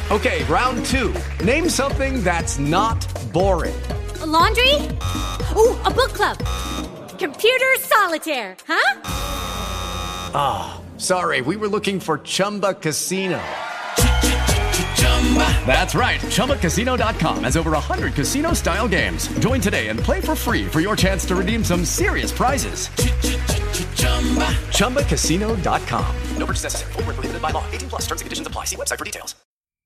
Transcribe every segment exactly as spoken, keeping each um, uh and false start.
Okay, round two. Name something that's not boring. A laundry? Ooh, a book club. Computer solitaire, huh? Ah, oh, sorry, we were looking for Chumba Casino. That's right, Chumba Casino dot com has over one hundred casino-style games. Join today and play for free for your chance to redeem some serious prizes. Chumba Casino dot com. No purchase necessary. Void where prohibited by law. eighteen plus terms and conditions apply. See website for details.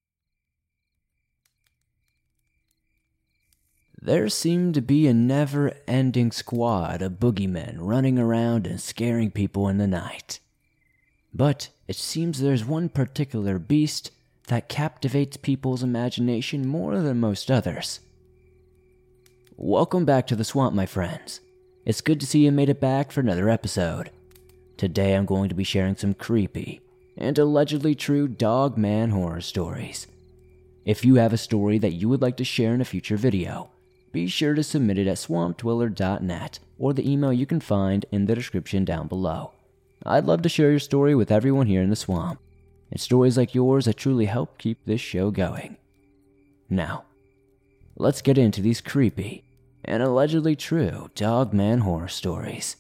There seemed to be a never-ending squad of boogeymen running around and scaring people in the night. But it seems there's one particular beast that captivates people's imagination more than most others. Welcome back to the swamp, my friends. It's good to see you made it back for another episode. Today I'm going to be sharing some creepy and allegedly true dog-man horror stories. If you have a story that you would like to share in a future video, be sure to submit it at swamp dweller dot net or the email you can find in the description down below. I'd love to share your story with everyone here in the swamp. It's stories like yours that truly help keep this show going. Now, let's get into these creepy and allegedly true dog-man horror stories.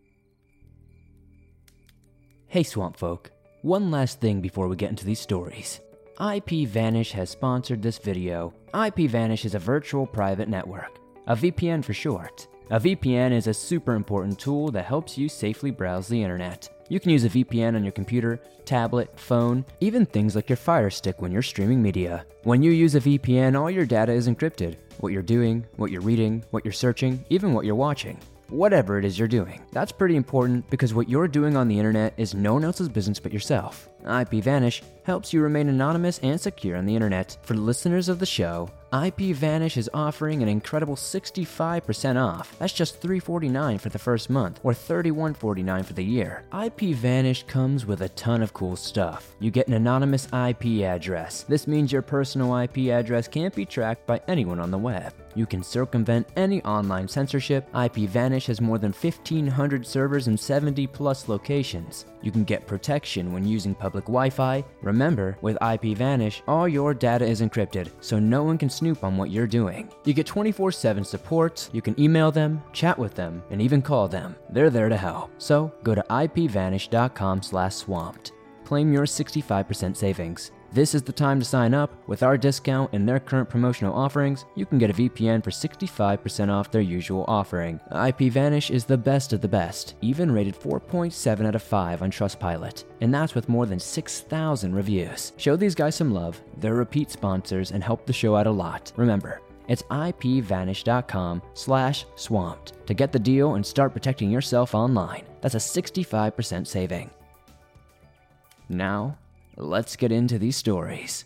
Hey swamp folk, one last thing before we get into these stories. IPVanish has sponsored this video. IPVanish is a virtual private network, a V P N for short. A V P N is a super important tool that helps you safely browse the internet. You can use a V P N on your computer, tablet, phone, even things like your Fire Stick when you're streaming media. When you use a V P N, all your data is encrypted. What you're doing, what you're reading, what you're searching, even what you're watching. Whatever it is you're doing. That's pretty important because what you're doing on the internet is no one else's business but yourself. IPVanish helps you remain anonymous and secure on the internet. For listeners of the show, IPVanish is offering an incredible sixty-five percent off. That's just three dollars and forty-nine cents for the first month, or thirty-one dollars and forty-nine cents for the year. IPVanish comes with a ton of cool stuff. You get an anonymous I P address. This means your personal I P address can't be tracked by anyone on the web. You can circumvent any online censorship. IPVanish has more than fifteen hundred servers in seventy plus locations. You can get protection when using public Wi-Fi. Remember, with IPVanish, all your data is encrypted, so no one can snoop on what you're doing. You get twenty-four seven support, you can email them, chat with them, and even call them. They're there to help. So, go to ipvanish dot com slash swamped. Claim your sixty-five percent savings. This is the time to sign up. With our discount and their current promotional offerings, you can get a V P N for sixty-five percent off their usual offering. IPVanish is the best of the best, even rated four point seven out of five on Trustpilot, and that's with more than six thousand reviews. Show these guys some love, they're repeat sponsors and help the show out a lot. Remember, it's ipvanish dot com slash swamped to get the deal and start protecting yourself online. That's a sixty-five percent saving. Now, let's get into these stories.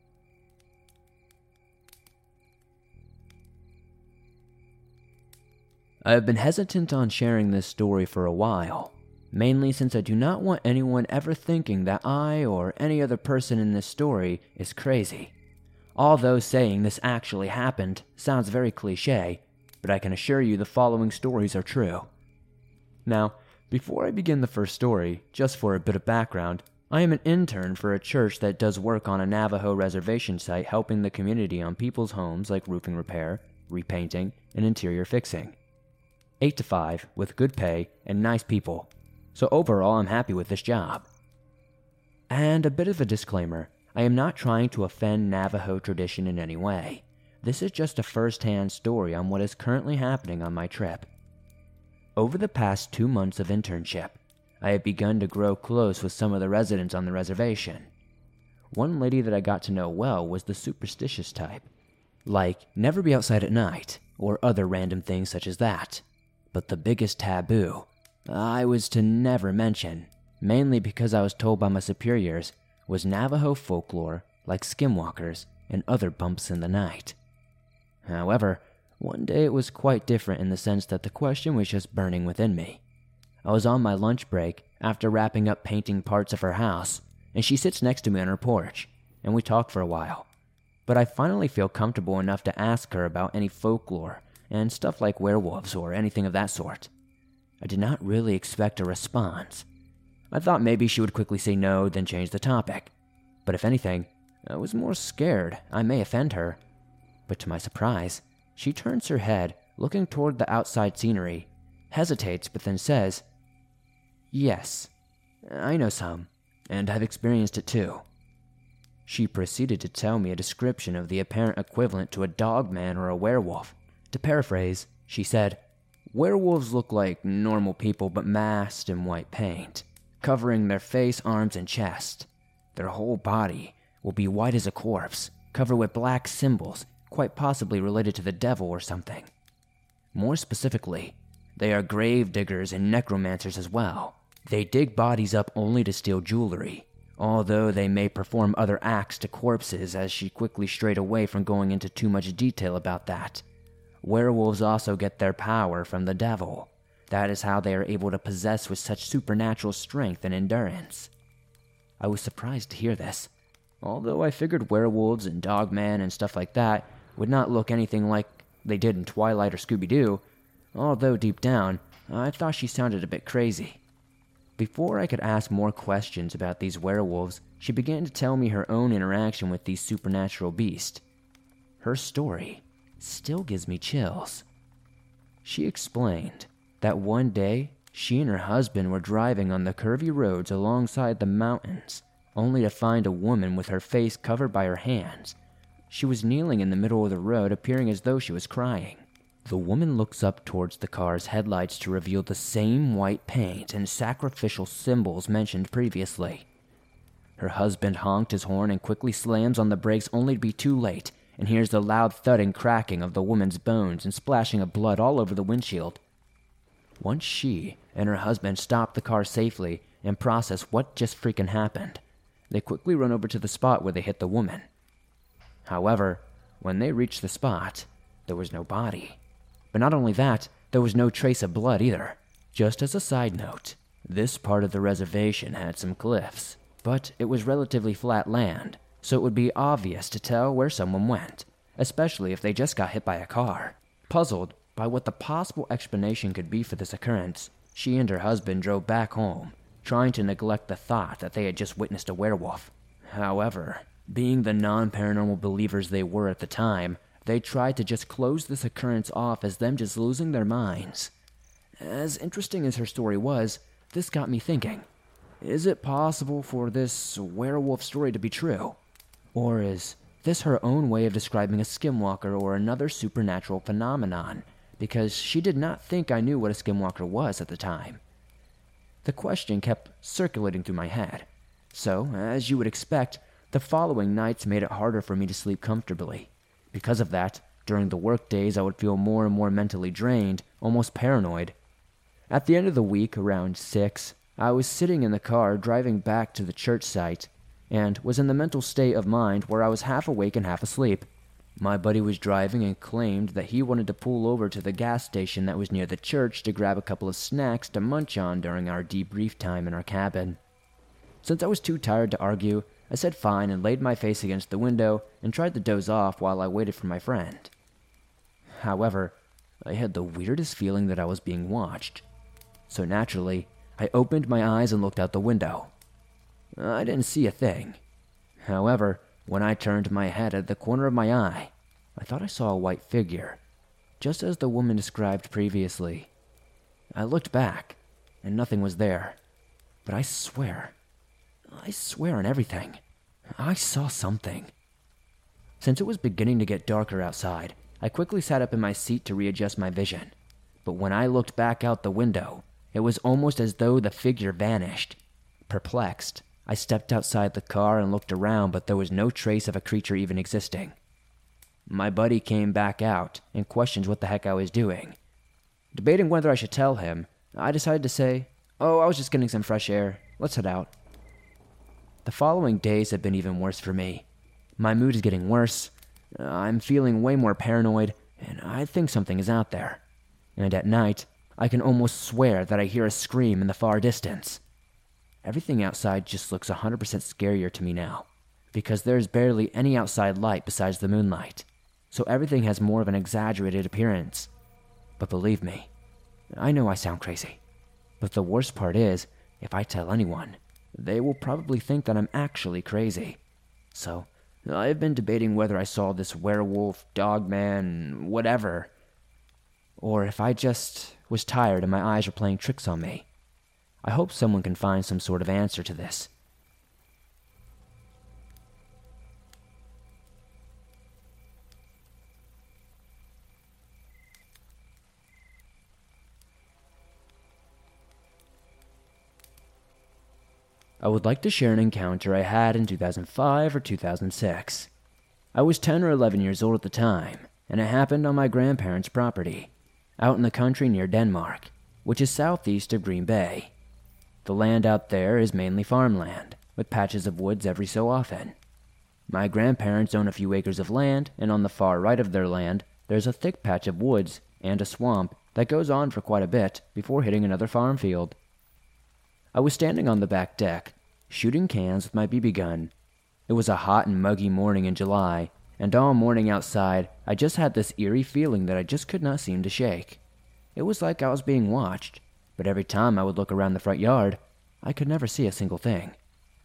I have been hesitant on sharing this story for a while, mainly since I do not want anyone ever thinking that I or any other person in this story is crazy. Although saying this actually happened sounds very cliche, but I can assure you the following stories are true. Now, before I begin the first story, just for a bit of background, I am an intern for a church that does work on a Navajo reservation site helping the community on people's homes like roofing repair, repainting, and interior fixing. eight to five, with good pay and nice people. So overall, I'm happy with this job. And a bit of a disclaimer, I am not trying to offend Navajo tradition in any way. This is just a first-hand story on what is currently happening on my trip. Over the past two months of internship, I have begun to grow close with some of the residents on the reservation. One lady that I got to know well was the superstitious type. Like, never be outside at night, or other random things such as that. But the biggest taboo, I was to never mention, mainly because I was told by my superiors, was Navajo folklore like skinwalkers and other bumps in the night. However, one day it was quite different in the sense that the question was just burning within me. I was on my lunch break after wrapping up painting parts of her house, and she sits next to me on her porch, and we talk for a while. But I finally feel comfortable enough to ask her about any folklore and stuff like werewolves or anything of that sort. I did not really expect a response. I thought maybe she would quickly say no, then change the topic. But if anything, I was more scared I may offend her, but to my surprise, she turns her head, looking toward the outside scenery, hesitates, but then says, "Yes, I know some, and I've experienced it too." She proceeded to tell me a description of the apparent equivalent to a dogman or a werewolf. To paraphrase, she said, "Werewolves look like normal people but masked in white paint, covering their face, arms, and chest. Their whole body will be white as a corpse, covered with black symbols, quite possibly related to the devil or something. More specifically, they are grave diggers and necromancers as well. They dig bodies up only to steal jewelry, although they may perform other acts to corpses," as she quickly strayed away from going into too much detail about that. "Werewolves also get their power from the devil. That is how they are able to possess with such supernatural strength and endurance." I was surprised to hear this, although I figured werewolves and dogman and stuff like that would not look anything like they did in Twilight or Scooby-Doo, although deep down, I thought she sounded a bit crazy. Before I could ask more questions about these werewolves, she began to tell me her own interaction with these supernatural beasts. Her story still gives me chills. She explained that one day, she and her husband were driving on the curvy roads alongside the mountains, only to find a woman with her face covered by her hands. She was kneeling in the middle of the road, appearing as though she was crying. The woman looks up towards the car's headlights to reveal the same white paint and sacrificial symbols mentioned previously. Her husband honked his horn and quickly slams on the brakes only to be too late, and hears the loud thudding cracking of the woman's bones and splashing of blood all over the windshield. Once she and her husband stop the car safely and process what just freaking happened, they quickly run over to the spot where they hit the woman. However, when they reached the spot, there was no body. But not only that, there was no trace of blood either. Just as a side note, this part of the reservation had some cliffs, but it was relatively flat land, so it would be obvious to tell where someone went, especially if they just got hit by a car. Puzzled by what the possible explanation could be for this occurrence, she and her husband drove back home, trying to neglect the thought that they had just witnessed a werewolf. However, being the non-paranormal believers they were at the time, they tried to just close this occurrence off as them just losing their minds. As interesting as her story was, this got me thinking, is it possible for this werewolf story to be true? Or is this her own way of describing a skinwalker or another supernatural phenomenon? Because she did not think I knew what a skinwalker was at the time. The question kept circulating through my head. So, as you would expect, the following nights made it harder for me to sleep comfortably. Because of that, during the work days I would feel more and more mentally drained, almost paranoid. At the end of the week, around six, I was sitting in the car driving back to the church site, and was in the mental state of mind where I was half awake and half asleep. My buddy was driving and claimed that he wanted to pull over to the gas station that was near the church to grab a couple of snacks to munch on during our debrief time in our cabin. Since I was too tired to argue, I said fine and laid my face against the window and tried to doze off while I waited for my friend. However, I had the weirdest feeling that I was being watched. So naturally, I opened my eyes and looked out the window. I didn't see a thing. However, when I turned my head at the corner of my eye, I thought I saw a white figure, just as the woman described previously. I looked back, and nothing was there. But I swear, I swear on everything, I saw something. Since it was beginning to get darker outside, I quickly sat up in my seat to readjust my vision. But when I looked back out the window, it was almost as though the figure vanished. Perplexed, I stepped outside the car and looked around, but there was no trace of a creature even existing. My buddy came back out and questioned what the heck I was doing. Debating whether I should tell him, I decided to say, "Oh, I was just getting some fresh air. Let's head out." The following days have been even worse for me. My mood is getting worse. I'm feeling way more paranoid, and I think something is out there. And at night, I can almost swear that I hear a scream in the far distance. Everything outside just looks one hundred percent scarier to me now, because there's barely any outside light besides the moonlight, so everything has more of an exaggerated appearance. But believe me, I know I sound crazy, but the worst part is, if I tell anyone, they will probably think that I'm actually crazy. So, I've been debating whether I saw this werewolf, dogman, whatever, or if I just was tired and my eyes were playing tricks on me. I hope someone can find some sort of answer to this. I would like to share an encounter I had in two thousand five or two thousand six. I was ten or eleven years old at the time, and it happened on my grandparents' property, out in the country near Denmark, which is southeast of Green Bay. The land out there is mainly farmland, with patches of woods every so often. My grandparents own a few acres of land, and on the far right of their land, there's a thick patch of woods and a swamp that goes on for quite a bit before hitting another farm field. I was standing on the back deck, shooting cans with my B B gun. It was a hot and muggy morning in July, and all morning outside, I just had this eerie feeling that I just could not seem to shake. It was like I was being watched, but every time I would look around the front yard, I could never see a single thing.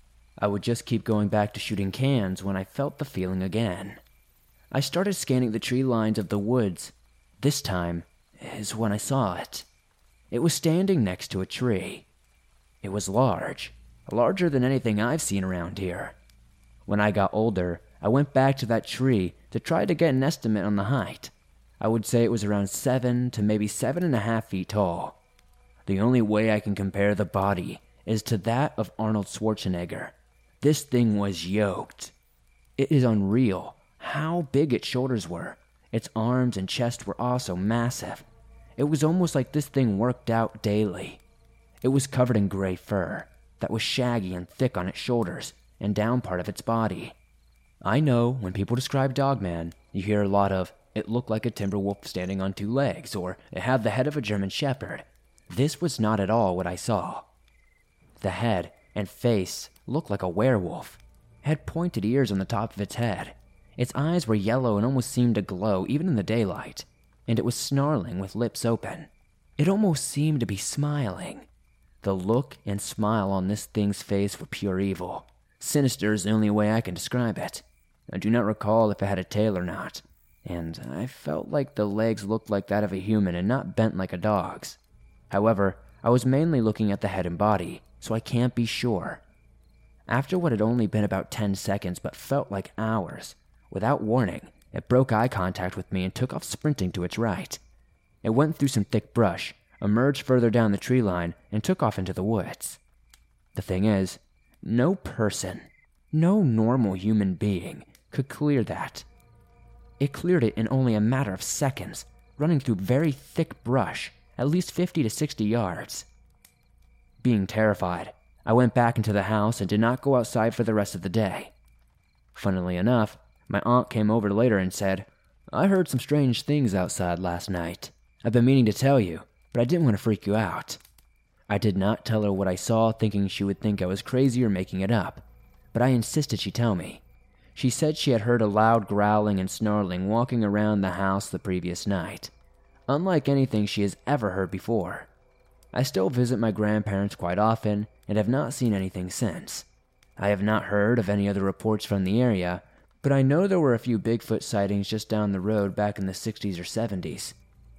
I would just keep going back to shooting cans when I felt the feeling again. I started scanning the tree lines of the woods. This time is when I saw it. It was standing next to a tree. It was large, larger than anything I've seen around here. When I got older, I went back to that tree to try to get an estimate on the height. I would say it was around seven to maybe seven and a half feet tall. The only way I can compare the body is to that of Arnold Schwarzenegger. This thing was yoked. It is unreal how big its shoulders were. Its arms and chest were also massive. It was almost like this thing worked out daily. It was covered in gray fur that was shaggy and thick on its shoulders and down part of its body. I know when people describe Dogman, you hear a lot of, it looked like a timber wolf standing on two legs, or it had the head of a German shepherd. This was not at all what I saw. The head and face looked like a werewolf. It had pointed ears on the top of its head. Its eyes were yellow and almost seemed to glow even in the daylight, and it was snarling with lips open. It almost seemed to be smiling. The look and smile on this thing's face were pure evil. Sinister is the only way I can describe it. I do not recall if it had a tail or not, and I felt like the legs looked like that of a human and not bent like a dog's. However, I was mainly looking at the head and body, so I can't be sure. After what had only been about ten seconds but felt like hours, without warning, it broke eye contact with me and took off sprinting to its right. It went through some thick brush, emerged further down the tree line, and took off into the woods. The thing is, no person, no normal human being could clear that. It cleared it in only a matter of seconds, running through very thick brush, at least fifty to sixty yards. Being terrified, I went back into the house and did not go outside for the rest of the day. Funnily enough, my aunt came over later and said, "I heard some strange things outside last night. I've been meaning to tell you, but I didn't want to freak you out." I did not tell her what I saw, thinking she would think I was crazy or making it up, but I insisted she tell me. She said she had heard a loud growling and snarling walking around the house the previous night, unlike anything she has ever heard before. I still visit my grandparents quite often and have not seen anything since. I have not heard of any other reports from the area, but I know there were a few Bigfoot sightings just down the road back in the sixties or seventies.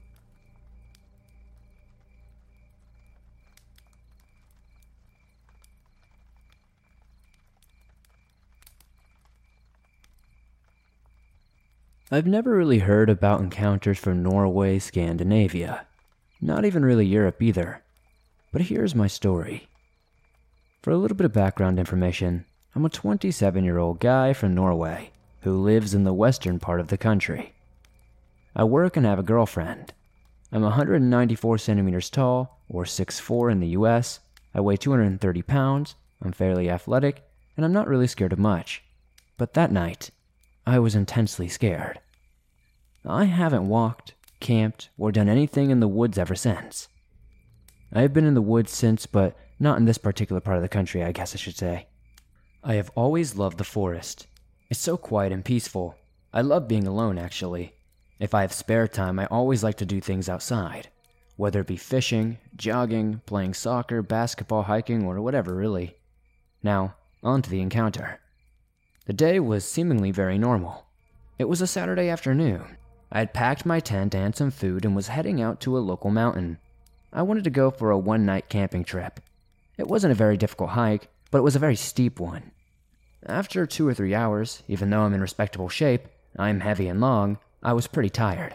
I've never really heard about encounters from Norway, Scandinavia. Not even really Europe either. But here's my story. For a little bit of background information, I'm a twenty-seven-year-old guy from Norway who lives in the western part of the country. I work and have a girlfriend. I'm one hundred ninety-four centimeters tall, or six foot four in the U S. I weigh two hundred thirty pounds, I'm fairly athletic, and I'm not really scared of much. But that night, I was intensely scared. I haven't walked, camped, or done anything in the woods ever since. I have been in the woods since, but not in this particular part of the country, I guess I should say. I have always loved the forest. It's so quiet and peaceful. I love being alone, actually. If I have spare time, I always like to do things outside, whether it be fishing, jogging, playing soccer, basketball, hiking, or whatever, really. Now, on to the encounter. The day was seemingly very normal. It was a Saturday afternoon. I had packed my tent and some food and was heading out to a local mountain. I wanted to go for a one-night camping trip. It wasn't a very difficult hike, but it was a very steep one. After two or three hours, even though I'm in respectable shape, I'm heavy and long, I was pretty tired.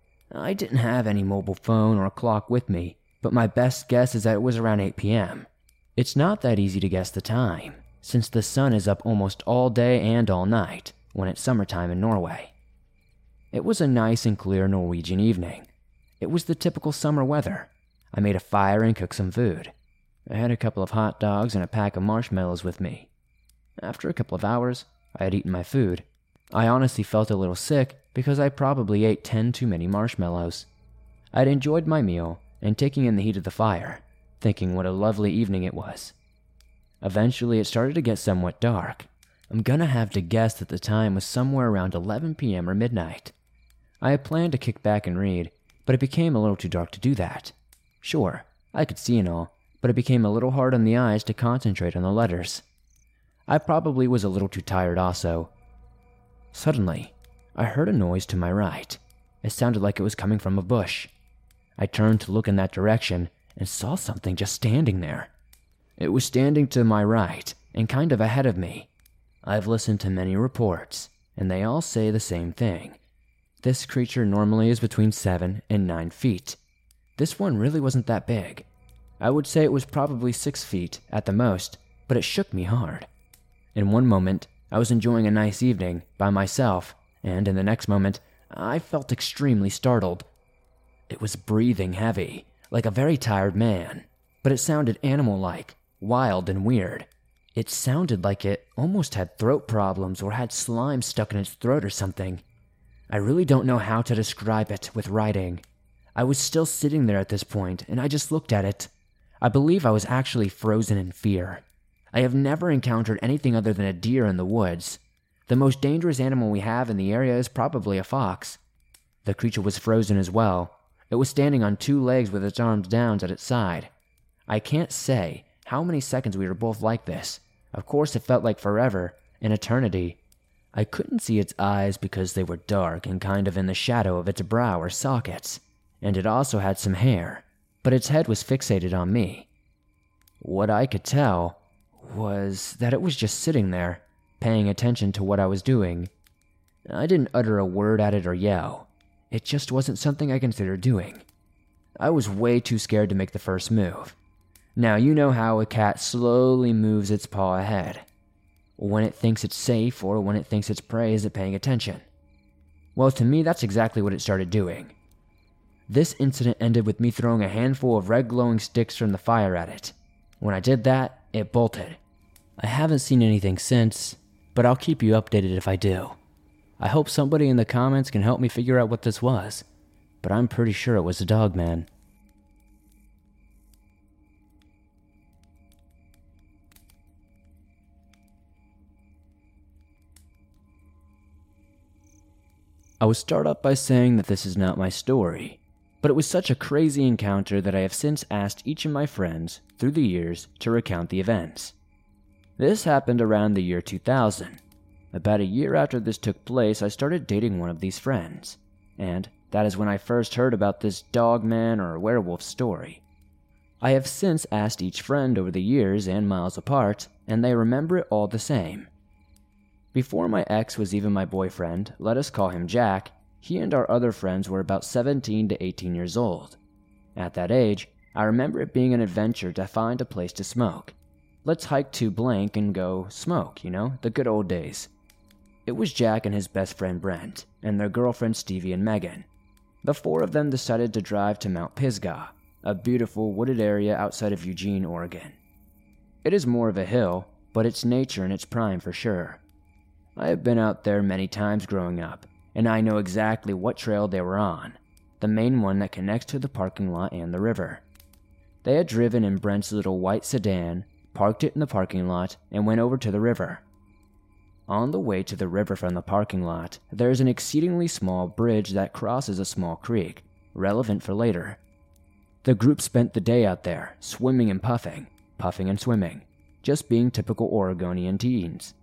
I didn't have any mobile phone or clock with me, but my best guess is that it was around eight p.m. It's not that easy to guess the time, since the sun is up almost all day and all night when it's summertime in Norway. It was a nice and clear Norwegian evening. It was the typical summer weather. I made a fire and cooked some food. I had a couple of hot dogs and a pack of marshmallows with me. After a couple of hours, I had eaten my food. I honestly felt a little sick because I probably ate ten too many marshmallows. I'd enjoyed my meal and taking in the heat of the fire, thinking what a lovely evening it was. Eventually, it started to get somewhat dark. I'm gonna have to guess that the time was somewhere around eleven p.m. or midnight. I had planned to kick back and read, but it became a little too dark to do that. Sure, I could see and all, but it became a little hard on the eyes to concentrate on the letters. I probably was a little too tired also. Suddenly, I heard a noise to my right. It sounded like it was coming from a bush. I turned to look in that direction and saw something just standing there. It was standing to my right and kind of ahead of me. I've listened to many reports, and they all say the same thing. This creature normally is between seven and nine feet. This one really wasn't that big. I would say it was probably six feet at the most, but it shook me hard. In one moment, I was enjoying a nice evening by myself, and in the next moment, I felt extremely startled. It was breathing heavy, like a very tired man, but it sounded animal-like, wild and weird. It sounded like it almost had throat problems or had slime stuck in its throat or something. I really don't know how to describe it with writing. I was still sitting there at this point, and I just looked at it. I believe I was actually frozen in fear. I have never encountered anything other than a deer in the woods. The most dangerous animal we have in the area is probably a fox. The creature was frozen as well. It was standing on two legs with its arms down at its side. I can't say how many seconds we were both like this. Of course, it felt like forever, an eternity. I couldn't see its eyes because they were dark and kind of in the shadow of its brow or sockets, and it also had some hair, but its head was fixated on me. What I could tell was that it was just sitting there, paying attention to what I was doing. I didn't utter a word at it or yell. It just wasn't something I considered doing. I was way too scared to make the first move. Now, you know how a cat slowly moves its paw ahead. When it thinks it's safe or when it thinks its prey isn't paying attention. Well, to me, that's exactly what it started doing. This incident ended with me throwing a handful of red glowing sticks from the fire at it. When I did that, it bolted. I haven't seen anything since, but I'll keep you updated if I do. I hope somebody in the comments can help me figure out what this was, but I'm pretty sure it was a dog man. I will start off by saying that this is not my story, but it was such a crazy encounter that I have since asked each of my friends through the years to recount the events. This happened around the year two thousand. About a year after this took place, I started dating one of these friends, and that is when I first heard about this dog man or werewolf story. I have since asked each friend over the years and miles apart, and they remember it all the same. Before my ex was even my boyfriend, let us call him Jack, he and our other friends were about seventeen to eighteen years old. At that age, I remember it being an adventure to find a place to smoke. Let's hike to blank and go smoke, you know, the good old days. It was Jack and his best friend Brent, and their girlfriends Stevie and Megan. The four of them decided to drive to Mount Pisgah, a beautiful wooded area outside of Eugene, Oregon. It is more of a hill, but it's nature in its prime for sure. I have been out there many times growing up, and I know exactly what trail they were on, the main one that connects to the parking lot and the river. They had driven in Brent's little white sedan, parked it in the parking lot, and went over to the river. On the way to the river from the parking lot, there is an exceedingly small bridge that crosses a small creek, relevant for later. The group spent the day out there, swimming and puffing, puffing and swimming, just being typical Oregonian teens.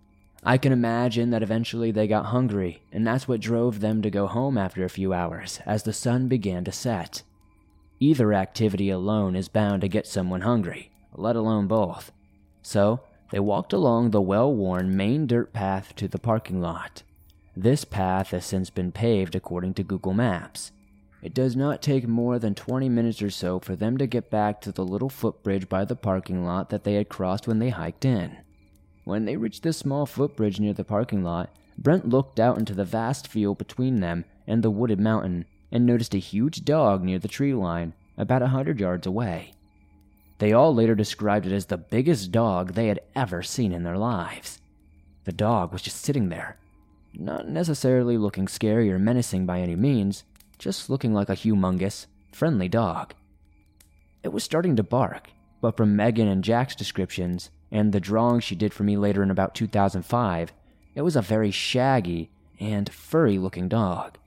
I can imagine that eventually they got hungry, and that's what drove them to go home after a few hours as the sun began to set. Either activity alone is bound to get someone hungry, let alone both. So, they walked along the well-worn main dirt path to the parking lot. This path has since been paved according to Google Maps. It does not take more than twenty minutes or so for them to get back to the little footbridge by the parking lot that they had crossed when they hiked in. When they reached this small footbridge near the parking lot, Brent looked out into the vast field between them and the wooded mountain and noticed a huge dog near the tree line, about a hundred yards away. They all later described it as the biggest dog they had ever seen in their lives. The dog was just sitting there, not necessarily looking scary or menacing by any means, just looking like a humongous, friendly dog. It was starting to bark, but from Megan and Jack's descriptions, and the drawing she did for me later in about two thousand five, it was a very shaggy and furry-looking dog.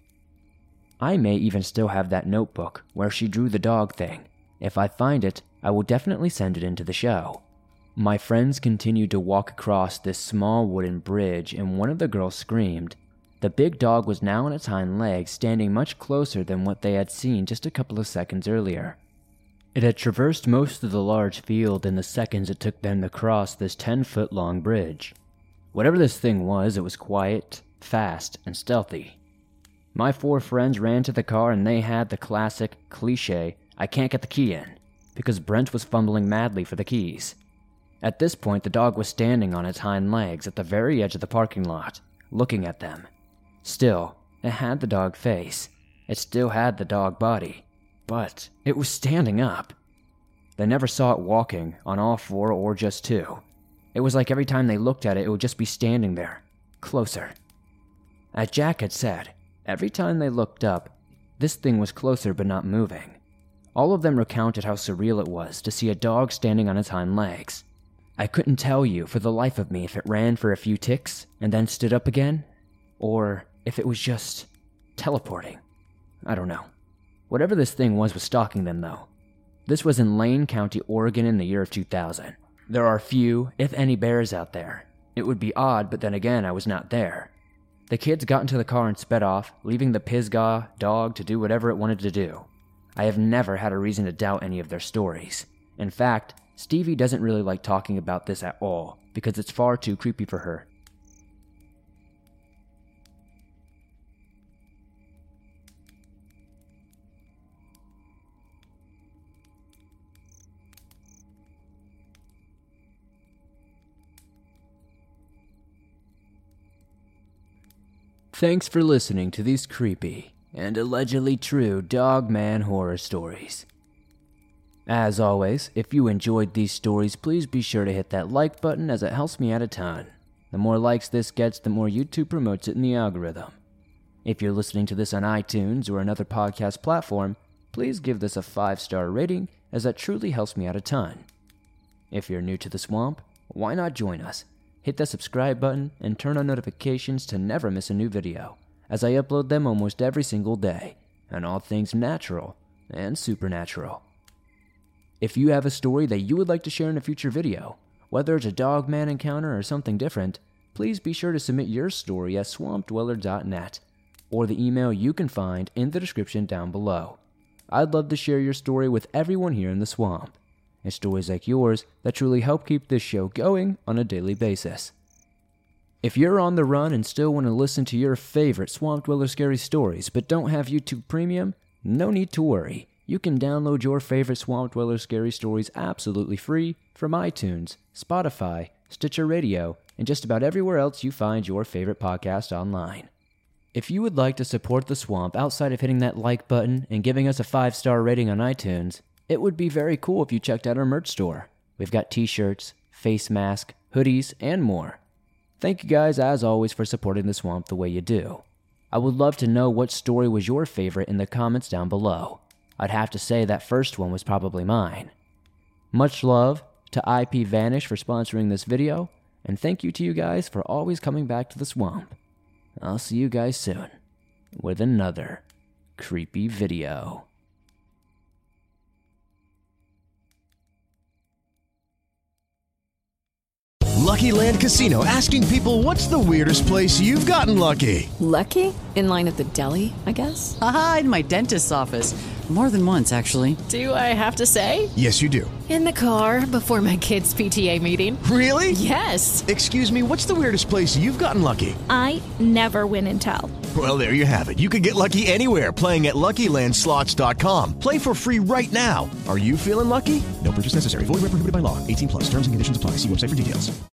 I may even still have that notebook where she drew the dog thing. If I find it, I will definitely send it into the show. My friends continued to walk across this small wooden bridge, and one of the girls screamed. The big dog was now on its hind legs, standing much closer than what they had seen just a couple of seconds earlier. It had traversed most of the large field in the seconds it took them to cross this ten-foot-long bridge. Whatever this thing was, it was quiet, fast, and stealthy. My four friends ran to the car and they had the classic, cliche, I can't get the key in, because Brent was fumbling madly for the keys. At this point, the dog was standing on its hind legs at the very edge of the parking lot, looking at them. Still, it had the dog face. It still had the dog body. But it was standing up. They never saw it walking, on all four or just two. It was like every time they looked at it, it would just be standing there, closer. As Jack had said, every time they looked up, this thing was closer but not moving. All of them recounted how surreal it was to see a dog standing on its hind legs. I couldn't tell you for the life of me if it ran for a few ticks and then stood up again, or if it was just teleporting. I don't know. Whatever this thing was was stalking them, though. This was in Lane County, Oregon in the year of two thousand. There are few, if any, bears out there. It would be odd, but then again, I was not there. The kids got into the car and sped off, leaving the Pisgah dog to do whatever it wanted to do. I have never had a reason to doubt any of their stories. In fact, Stevie doesn't really like talking about this at all, because it's far too creepy for her. Thanks for listening to these creepy and allegedly true Dogman horror stories. As always, if you enjoyed these stories, please be sure to hit that like button as it helps me out a ton. The more likes this gets, the more YouTube promotes it in the algorithm. If you're listening to this on iTunes or another podcast platform, please give this a five-star rating, as that truly helps me out a ton. If you're new to the swamp, why not join us? Hit that subscribe button and turn on notifications to never miss a new video, as I upload them almost every single day, on all things natural and supernatural. If you have a story that you would like to share in a future video, whether it's a Dogman encounter or something different, please be sure to submit your story at swamp dweller dot net, or the email you can find in the description down below. I'd love to share your story with everyone here in the swamp. And stories like yours that truly help keep this show going on a daily basis. If you're on the run and still want to listen to your favorite Swamp Dweller scary stories but don't have YouTube Premium, no need to worry. You can download your favorite Swamp Dweller scary stories absolutely free from iTunes, Spotify, Stitcher Radio, and just about everywhere else you find your favorite podcast online. If you would like to support the Swamp outside of hitting that like button and giving us a five-star rating on iTunes, it would be very cool if you checked out our merch store. We've got t-shirts, face mask, hoodies, and more. Thank you guys, as always, for supporting the Swamp the way you do. I would love to know what story was your favorite in the comments down below. I'd have to say that first one was probably mine. Much love to I P Vanish for sponsoring this video, and thank you to you guys for always coming back to the Swamp. I'll see you guys soon with another creepy video. Lucky Land Casino, asking people, what's the weirdest place you've gotten lucky? Lucky? In line at the deli, I guess? Aha, in my dentist's office. More than once, actually. Do I have to say? Yes, you do. In the car before my kids' P T A meeting. Really? Yes. Excuse me, what's the weirdest place you've gotten lucky? I never win and tell. Well, there you have it. You can get lucky anywhere, playing at Lucky Land Slots dot com. Play for free right now. Are you feeling lucky? No purchase necessary. Void where prohibited by law. eighteen plus. Terms and conditions apply. See website for details.